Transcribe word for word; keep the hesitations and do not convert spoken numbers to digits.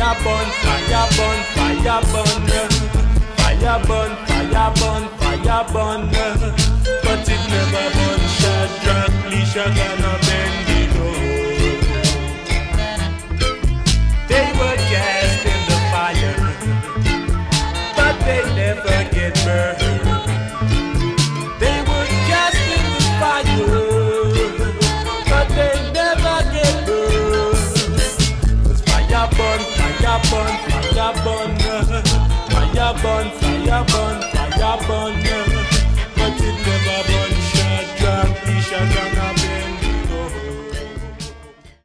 fire burn, fire burn, fire burn, fire burn, fire burn, fire burn. But it never burn. Shadrach, Meshach, and Abednego. They were cast in the fire, but they never get burned. They were cast in the fire, but they never get burned. 'Cause fire burn, fire burn, fire burn, fire burn.